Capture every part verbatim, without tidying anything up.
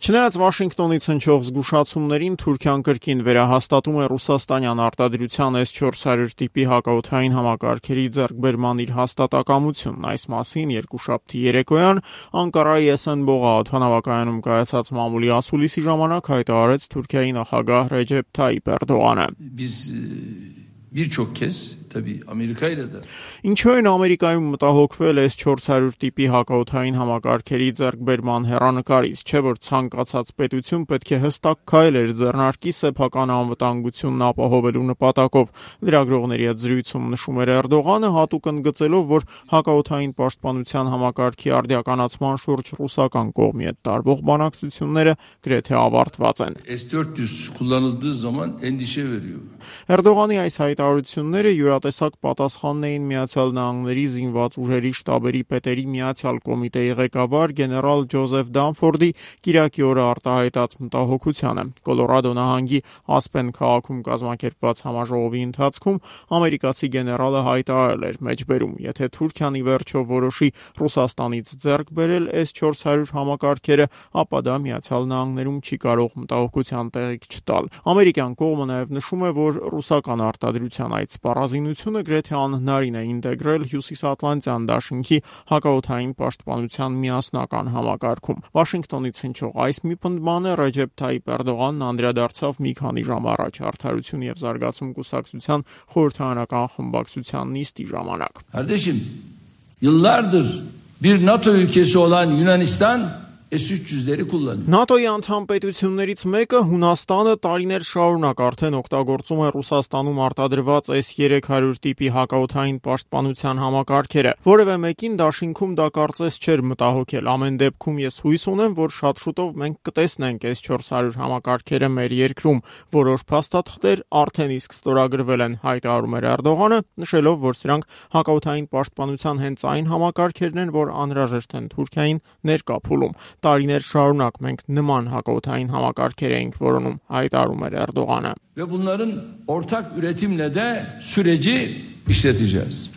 Չնայած Վաշինգտոնից հնչող զգուշացումներին, Թուրքիան կրկին վերահաստատում է ռուսաստանյան արտադրության էս չորս հարյուր տիպի հակաօդային համակարգերի ձեռքբերման իր հաստատակամությունն։ Այս մասին երկուշաբթի երեկոյան Անկարայի Էսենբողա օդանավակայանում կայացած մամուլի ասուլիսի ժամանակ հայտարարեց Թուրքիայի նախագահ Ռեջեփ Թայիփ Էրդողանը։ Birçok kez tabii Amerika ile de. Ինչու են Ամերիկայում մտահոգվել էս չորս հարյուր տիպի հակաօդային համակարգերի ձեռքբերման հեռանկարից, չէ՞ որ ցանկացած պետություն պետք է հստակ քայլեր ձեռնարկի սեփական անվտանգությունն ապահովելու նպատակով։ Լրագրողների հետ զրույցում նշում էր Էրդողանը, հատուկ ընդգծելով, որ հակաօդային պաշտպանության համակարգի արդիականացման շուրջ ռուսական կողմի հետ տարվող բանակցությունները գրեթե ավարտված են։ S dört yüz kullanıldığı zaman endişe veriyor. Էրդողանի այս հայտարարությունները յուրատեսակ պատասխանն էին Միացյալ Նահանգների զինված ուժերի շտաբերի պետերի միացյալ կոմիտեի ղեկավար գեներալ Ջոզեֆ Դանֆորդի կիրակի օրը արտահայտած մտահոգությանը։ Կոլորադո նահանգի Ասպեն քաղաքում կազմակերպված համաժողովի ընթացքում ամերիկացի գեներալը հայտարարել էր մեջբերում, եթե Թուրքիան ի վերջո որոշի Ռուսաստանից ձեռք բերել էս չորս հարյուր համակարգերը, ապա դա Միացյալ Նահանգներում չի կարող մտահոգության տեղիք չտալ։ Ամերիկյան կողմը նաև նշում է, որ ռուսական արտադրության այդ սպառազինությունը գրեթե անհնարին է ինտեգրել Հյուսիսատլանտյան դաշինքի հակաօդային պաշտպանության միասնական համակարգում։ Վաշինգտոնից հնչող այս մի պնդմանը Ռեջեփ Թայիփ Էրդողանն անդրադարձավ մի քանի ժամ առաջ Արդարություն եւ զարգացում կուսակցության խորհրդարանական խմբակցության նիստի ժամանակ։ Kardeşim, yıllardır bir NATO ülkesi olan Yunanistan S üç yüzleri kullanıyor. ՆԱՏՕ-ի անդամ պետություններից մեկը Հունաստանը տարիներ շարունակ արդեն օգտագործում է Ռուսաստանում արտադրված էս երեք հարյուր տիպի հակաօդային պաշտպանության համակարգերը։ Որևէ մեկին դաշինքում դա կարծես չէր մտահոգել։ Ամեն դեպքում ես հույս ունեմ, որ շատ շուտով մենք կտեսնենք էս չորս հարյուր համակարգերը մեր երկրում։ Որոշ փաստաթղթեր արդեն իսկ ստորագրվել են, հայտարարում էր Էրդողանը, նշելով, որ սրանք հակաօդային պաշտպանության հենց այն համակարգերն են, որ anhrajesht են Թուրքիային ներկա փուլում։ Տարիներ շարունակ մենք նման հակաօդային համակարգեր էինք որոնում, հայտարարում էր Էրդողանը։ Ve bunların ortak üretimle de süreci işleteceğiz.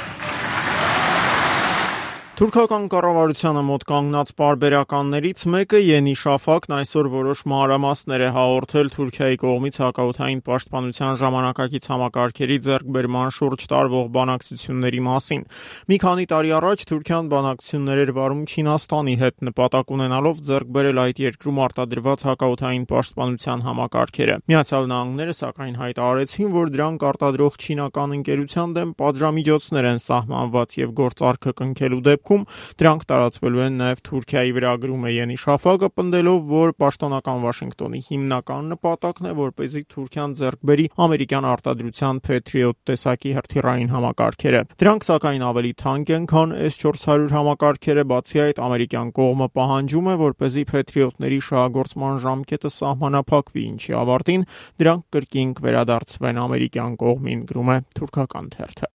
Թուրքական կառավարությանը մոտ կանգնած պարբերականներից մեկը Ենի Շաֆակն այսօր որոշ մանրամասներ է հաղորդել Թուրքիայի կողմից հակաօդային պաշտպանության ժամանակակից համակարգերի ձեռքբերման շուրջ տարվող բանակցությունների մասին։ Մի քանի տարի առաջ Թուրքիան բանակցություններ էր վարում Չինաստանի հետ, նպատակ ունենալով ձեռք բերել այդ երկրում արտադրված հակաօդային պաշտպանության համակարգերը։ Միացյալ Նահանգները սակայն հայտարարեցին, որ դրանք արտադրող չինական ընկերության դեմ պատժամիջոցներ են սահմանված եւ գործարքը կնքելու դեպքում դրանք տարածվելու են նաև Թուրքիայի վրա, գրում է Ենի Շաֆակը, պնդելով, որ պաշտոնական Վաշինգտոնի հիմնական նպատակն է, որպեսզի Թուրքիան ձեռք բերի ամերիկյան արտադրության Patriot տեսակի հրթիռային համակարգերը։ Դրանք սակայն ավելի թանկ են, քան էս չորս հարյուր համակարգերը, բացի այդ ամերիկյան կողմը պահանջում է, որպեսզի Patriot-ների շահագործման ժամկետը սահմանափակվի, ինչի ավարտին դրանք կրկին կվերադարձվեն ամերիկյան կողմին, գրում է թուրքական թերթը։